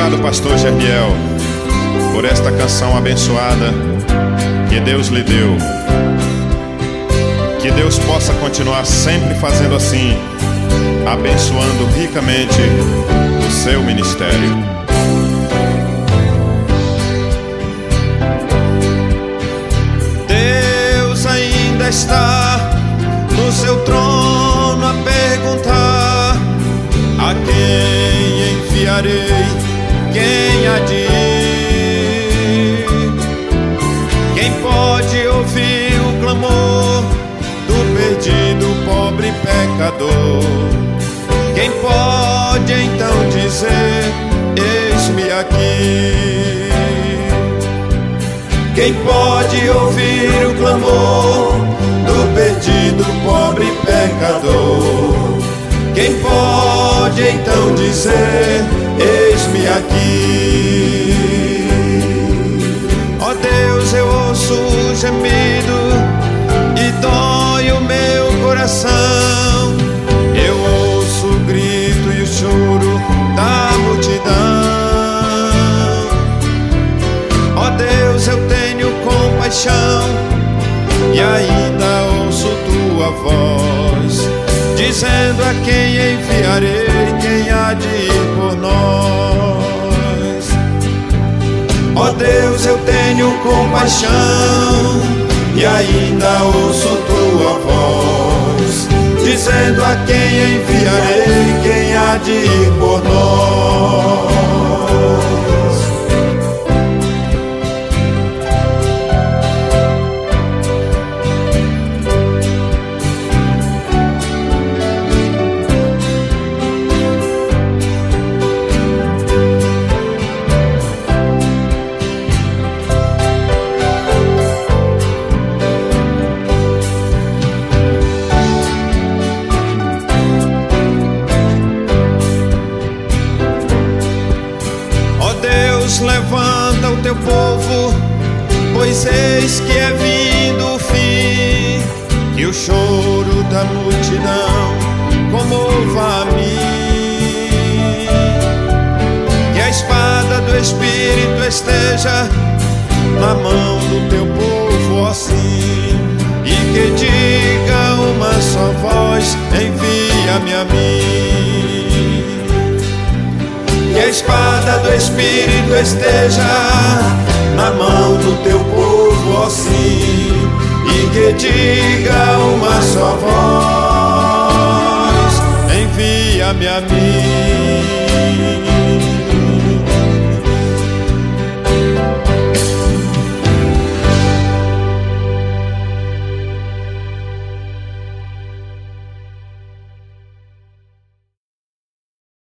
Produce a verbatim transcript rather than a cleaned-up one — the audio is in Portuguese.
Obrigado, pastor Germiel, por esta canção abençoada que Deus lhe deu. Que Deus possa continuar sempre fazendo assim, abençoando ricamente o seu ministério. Deus ainda está no seu trono a perguntar: a quem enviarei? Quem há de ir? Quem pode ouvir o clamor do perdido, pobre pecador? Quem pode então dizer: eis-me aqui? Quem pode ouvir o clamor do perdido, pobre pecador? Quem pode então dizer: eis-me aqui? Ó Deus, eu ouço o gemido e dói o meu coração. Eu ouço o grito e o choro da multidão. Ó Deus, eu tenho compaixão e ainda ouço tua voz, dizendo: a quem enviarei? Quem há de ir por nós? Ó Deus, eu tenho compaixão e ainda ouço tua voz, dizendo: a quem enviarei? Quem há de ir por nós? Levanta o teu povo, pois eis que é vindo o fim. Que o choro da multidão comova a mim. Que a espada do Espírito esteja na mão do teu povo, ó sim. E que diga uma só voz: envia-me a mim. Que a espada do Espírito esteja na mão do teu povo, ó sim. E que diga uma só voz: envia-me a mim.